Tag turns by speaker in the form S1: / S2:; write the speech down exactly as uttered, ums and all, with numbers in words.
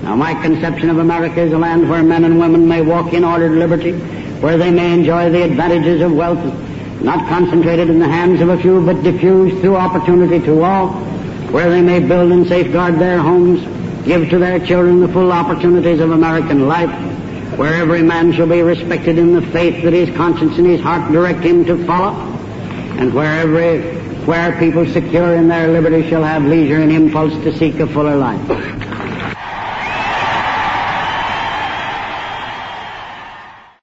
S1: Now, my conception of America is a land where men and women may walk in ordered liberty, where they may enjoy the advantages of wealth, not concentrated in the hands of a few, but diffused through opportunity to all, where they may build and safeguard their homes, give to their children the full opportunities of American life, where every man shall be respected in the faith that his conscience and his heart direct him to follow, and where every where people secure in their liberty shall have leisure and impulse to seek a fuller life.